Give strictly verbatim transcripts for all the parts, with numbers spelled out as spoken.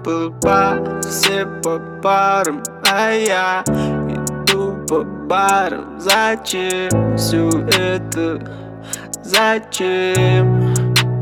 был бар, все по барам, а я иду по барам. Зачем все это? Зачем?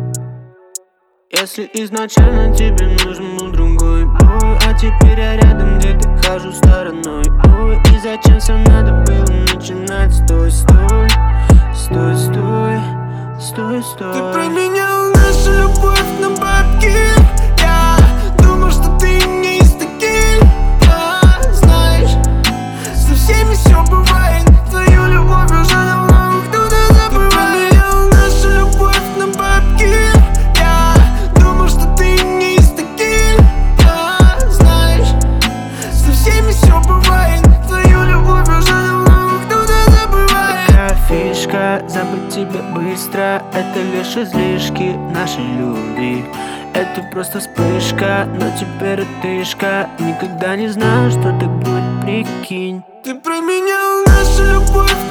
Если изначально тебе нужен был другой бой, а теперь я рядом где-то хожу стороной. Ой, и зачем все надо было начинать? Стой, стой, стой, стой, стой, стой. Ты променял нашу любовь на бабки. Я думал, что ты не из таких, а знаешь, со всеми все бывает. Твою любовь уже давно кто-то забывает. Ты променял нашу любовь на бабки. Я думал, что ты не из таких, а знаешь, со всеми все бывает. Твою любовь уже давно кто-то забывает. Такая фишка, забыть тебя быстро, это лишь излишки нашей любви. Это просто вспышка, но теперь отышка. Никогда не знал, что так будет, прикинь. Ты променял нашу любовь